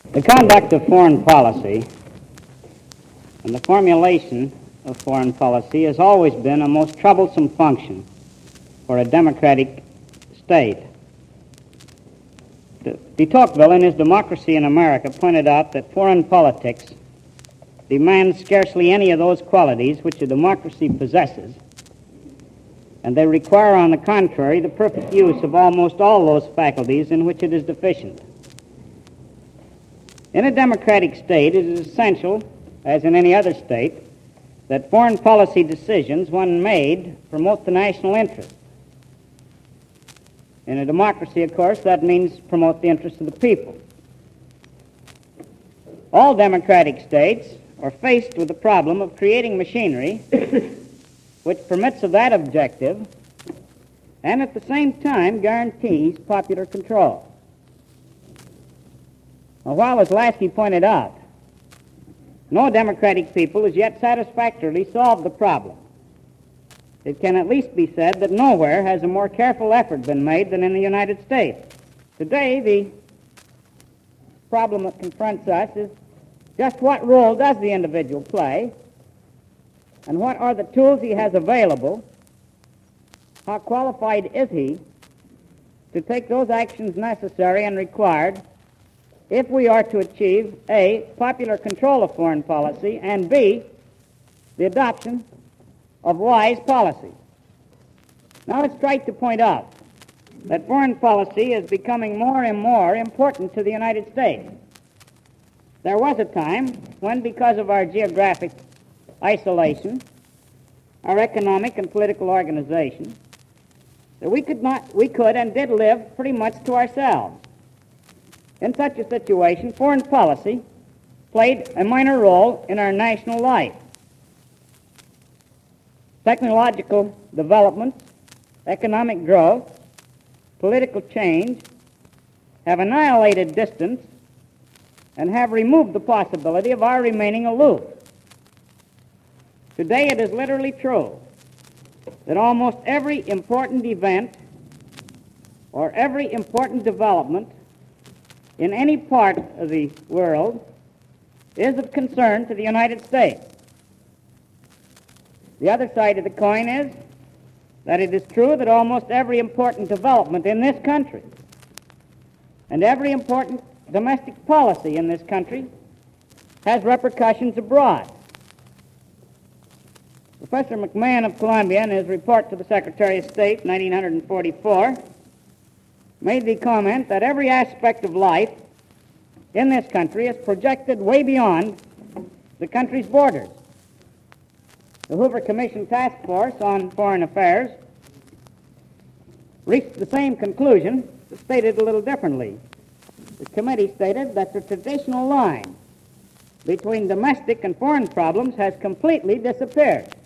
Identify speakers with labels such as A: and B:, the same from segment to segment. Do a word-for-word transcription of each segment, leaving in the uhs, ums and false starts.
A: The conduct of foreign policy and the formulation of foreign policy has always been a most troublesome function for a democratic state. De Tocqueville, in his Democracy in America, pointed out that foreign politics demands scarcely any of those qualities which a democracy possesses, and they require, on the contrary, the perfect use of almost all those faculties in which it is deficient. In a democratic state, it is essential, as in any other state, that foreign policy decisions, when made, promote the national interest. In a democracy, of course, that means promote the interests of the people. All democratic states are faced with the problem of creating machinery which permits of that objective and at the same time guarantees popular control. Now, while, as Lasky pointed out, no democratic people has yet satisfactorily solved the problem, it can at least be said that nowhere has a more careful effort been made than in the United States. Today, the problem that confronts us is just what role does the individual play, and what are the tools he has available, how qualified is he to take those actions necessary and required if we are to achieve, A, popular control of foreign policy, and B, the adoption of wise policy. Now it's right to point out that foreign policy is becoming more and more important to the United States. There was a time when, because of our geographic isolation, our economic and political organization, that we could not, we could and did live pretty much to ourselves. In such a situation, foreign policy played a minor role in our national life. Technological developments, economic growth, political change have annihilated distance and have removed the possibility of our remaining aloof. Today it is literally true that almost every important event or every important development in any part of the world is of concern to the United States. The other side of the coin is that it is true that almost every important development in this country and every important domestic policy in this country has repercussions abroad. Professor McMahon of Columbia, in his report to the Secretary of State, nineteen forty-four, made the comment that every aspect of life in this country is projected way beyond the country's borders. The Hoover Commission Task Force on Foreign Affairs reached the same conclusion, but stated a little differently. The committee stated that the traditional line between domestic and foreign problems has completely disappeared.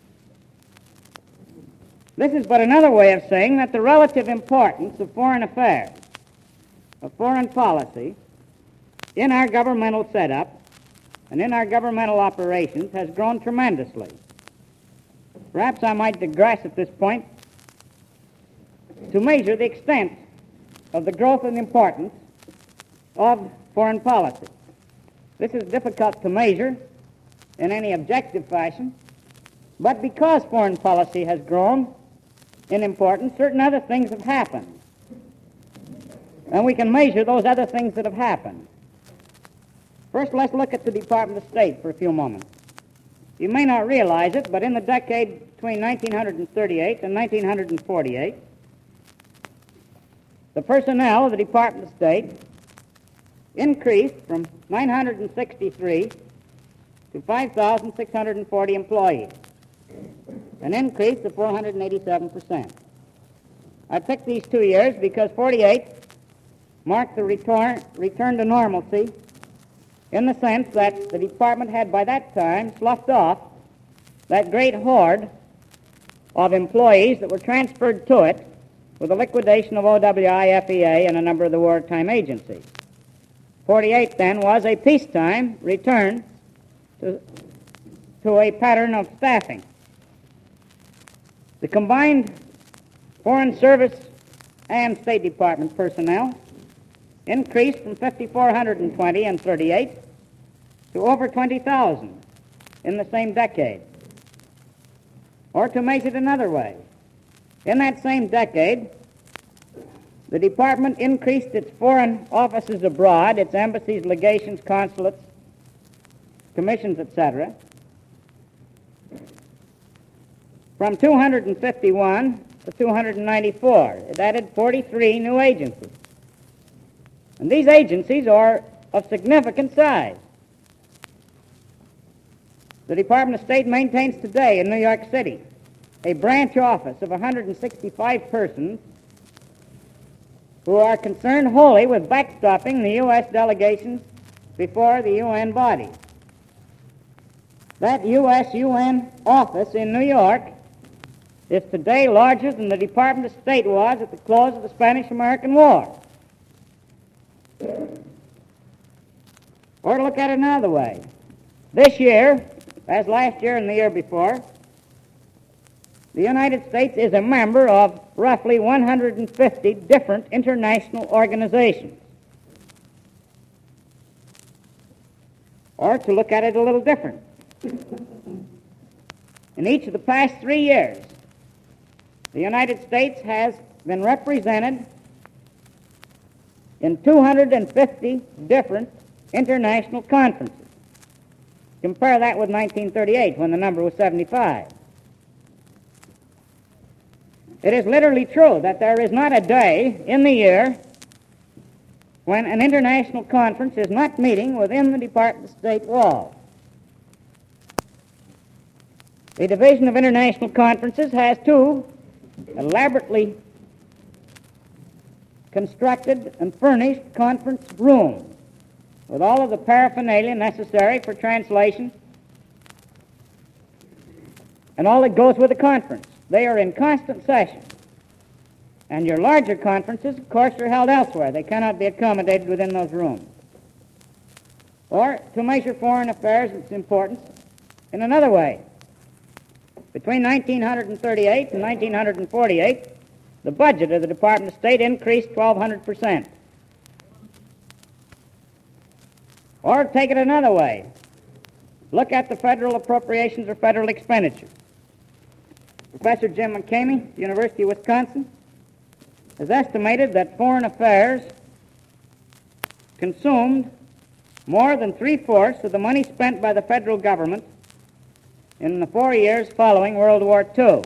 A: This is but another way of saying that the relative importance of foreign affairs, of foreign policy, in our governmental setup and in our governmental operations has grown tremendously. Perhaps I might digress at this point to measure the extent of the growth and importance of foreign policy. This is difficult to measure in any objective fashion, but because foreign policy has grown in importance, certain other things have happened. And we can measure those other things that have happened. First, let's look at the Department of State for a few moments. You may not realize it, but in the decade between nineteen thirty-eight and nineteen forty-eight, the personnel of the Department of State increased from nine hundred sixty-three to five thousand six hundred forty employees, an increase of four hundred eighty-seven percent. I picked these two years because forty-eight marked the return, return to normalcy in the sense that the department had by that time sloughed off that great horde of employees that were transferred to it with the liquidation of O W I, F E A, and a number of the wartime agencies. forty-eight, then, was a peacetime return to, to a pattern of staffing. The combined Foreign Service and State Department personnel increased from five thousand four hundred twenty in thirty-eight to over twenty thousand in the same decade. Or to measure it another way, in that same decade, the department increased its foreign offices abroad, its embassies, legations, consulates, commissions, et cetera, from two hundred fifty-one to two hundred ninety-four. It added forty-three new agencies. And these agencies are of significant size. The Department of State maintains today in New York City a branch office of one hundred sixty-five persons who are concerned wholly with backstopping the U S delegations before the U N bodies. That U S U N office in New York is today larger than the Department of State was at the close of the Spanish-American War. Or to look at it another way, this year, as last year and the year before, the United States is a member of roughly one hundred fifty different international organizations. Or to look at it a little different, in each of the past three years, the United States has been represented in two hundred fifty different international conferences. Compare that with nineteen thirty-eight, when the number was seventy-five. It is literally true that there is not a day in the year when an international conference is not meeting within the Department of State walls. The Division of International Conferences has two elaborately constructed and furnished conference rooms with all of the paraphernalia necessary for translation and all that goes with the conference. They are in constant session. And your larger conferences, of course, are held elsewhere. They cannot be accommodated within those rooms. Or, to measure foreign affairs, its importance in another way. Between nineteen thirty-eight and nineteen forty-eight, the budget of the Department of State increased twelve hundred percent. Or take it another way. Look at the federal appropriations or federal expenditures. Professor Jim McCamey, University of Wisconsin, has estimated that foreign affairs consumed more than three-fourths of the money spent by the federal government in the four years following World War Two,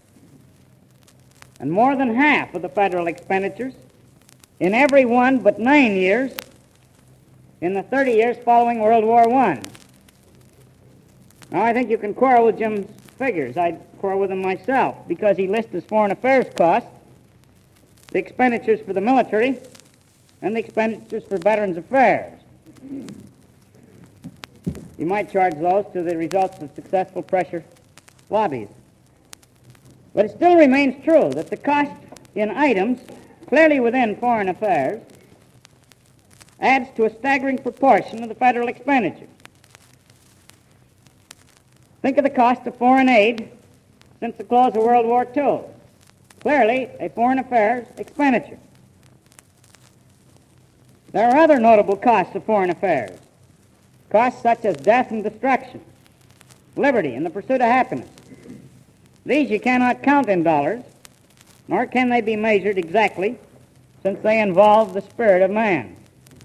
A: and more than half of the federal expenditures in every one but nine years in the thirty years following World War One. Now, I think you can quarrel with Jim's figures. I'd quarrel with him myself, because he lists as foreign affairs costs the expenditures for the military and the expenditures for Veterans Affairs. You might charge those to the results of successful pressure lobbies. But it still remains true that the cost in items clearly within foreign affairs adds to a staggering proportion of the federal expenditure. Think of the cost of foreign aid since the close of World War Two. Clearly a foreign affairs expenditure. There are other notable costs of foreign affairs. Costs such as death and destruction, liberty and the pursuit of happiness. These you cannot count in dollars, nor can they be measured exactly, since they involve the spirit of man.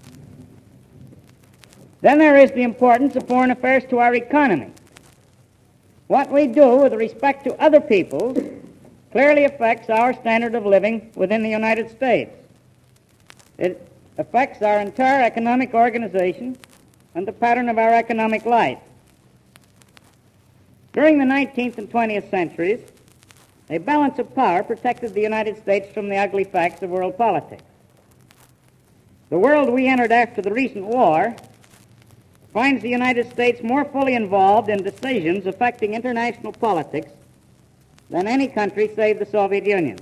A: Then there is the importance of foreign affairs to our economy. What we do with respect to other peoples clearly affects our standard of living within the United States. It affects our entire economic organization and the pattern of our economic life. During the nineteenth and twentieth centuries, a balance of power protected the United States from the ugly facts of world politics. The world we entered after the recent war finds the United States more fully involved in decisions affecting international politics than any country save the Soviet Union.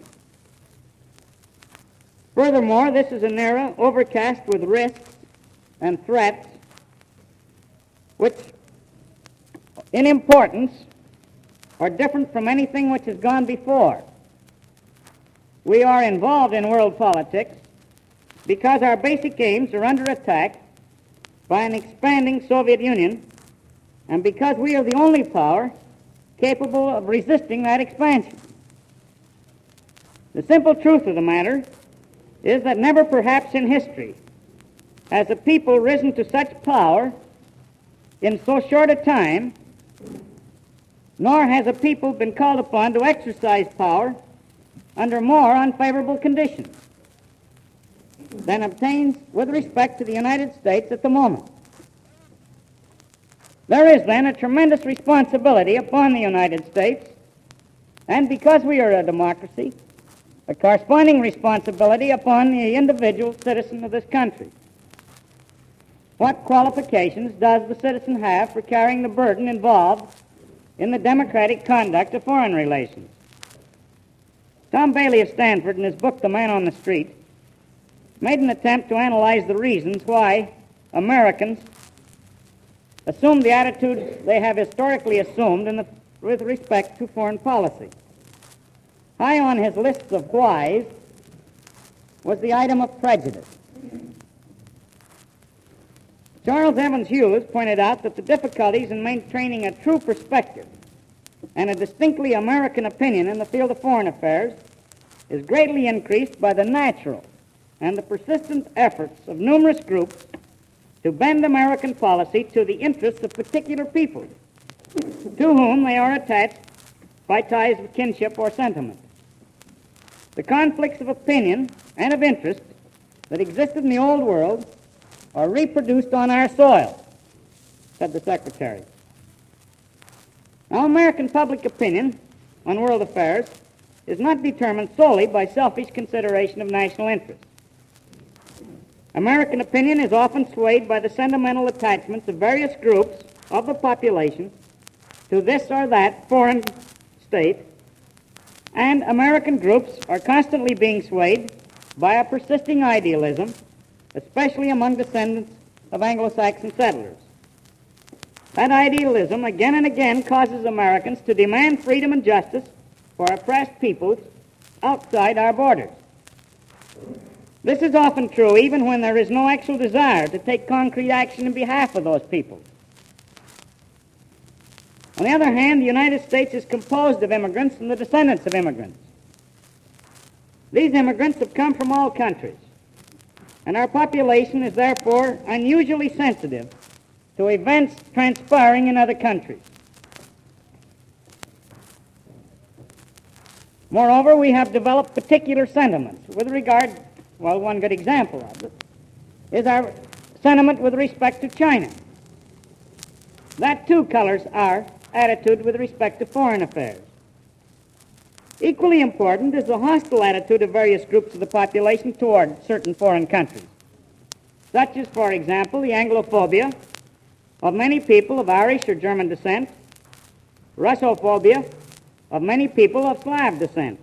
A: Furthermore, this is an era overcast with risks and threats which, in importance, are different from anything which has gone before. We are involved in world politics because our basic aims are under attack by an expanding Soviet Union, and because we are the only power capable of resisting that expansion. The simple truth of the matter is that never perhaps in history has a people risen to such power in so short a time, nor has a people been called upon to exercise power under more unfavorable conditions than obtains with respect to the United States at the moment. There is then a tremendous responsibility upon the United States, and because we are a democracy, a corresponding responsibility upon the individual citizen of this country. What qualifications does the citizen have for carrying the burden involved in the democratic conduct of foreign relations? Tom Bailey of Stanford, in his book, The Man on the Street, made an attempt to analyze the reasons why Americans assume the attitudes they have historically assumed in the, with respect to foreign policy. High on his list of whys was the item of prejudice. Charles Evans Hughes pointed out that the difficulties in maintaining a true perspective and a distinctly American opinion in the field of foreign affairs is greatly increased by the natural and the persistent efforts of numerous groups to bend American policy to the interests of particular peoples to whom they are attached by ties of kinship or sentiment. The conflicts of opinion and of interest that existed in the old world are reproduced on our soil, said the Secretary. Now, American public opinion on world affairs is not determined solely by selfish consideration of national interest. American opinion is often swayed by the sentimental attachments of various groups of the population to this or that foreign state, and American groups are constantly being swayed by a persisting idealism, especially among descendants of Anglo-Saxon settlers. That idealism again and again causes Americans to demand freedom and justice for oppressed peoples outside our borders. This is often true even when there is no actual desire to take concrete action in behalf of those peoples. On the other hand, the United States is composed of immigrants and the descendants of immigrants. These immigrants have come from all countries, and our population is therefore unusually sensitive to events transpiring in other countries. Moreover, we have developed particular sentiments with regard, well, one good example of it is our sentiment with respect to China. That too colors our attitude with respect to foreign affairs. Equally important is the hostile attitude of various groups of the population toward certain foreign countries, such as, for example, the Anglophobia of many people of Irish or German descent, Russophobia of many people of Slav descent.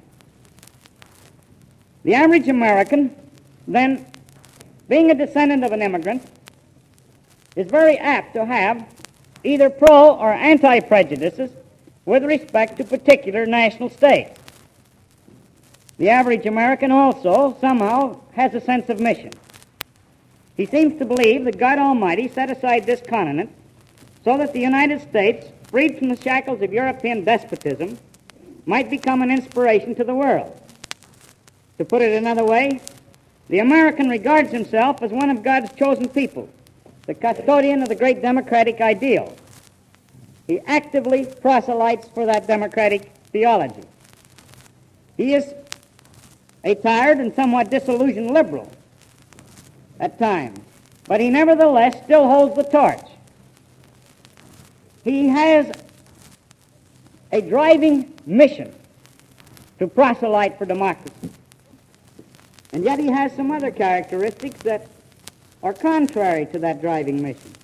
A: The average American, then, being a descendant of an immigrant, is very apt to have either pro or anti-prejudices with respect to particular national states. The average American also somehow has a sense of mission. He seems to believe that God Almighty set aside this continent so that the United States, freed from the shackles of European despotism, might become an inspiration to the world. To put it another way, the American regards himself as one of God's chosen people, the custodian of the great democratic ideal. He actively proselytes for that democratic theology. He is a tired and somewhat disillusioned liberal at times, but he nevertheless still holds the torch. He has a driving mission to proselyte for democracy. And yet he has some other characteristics that are contrary to that driving mission.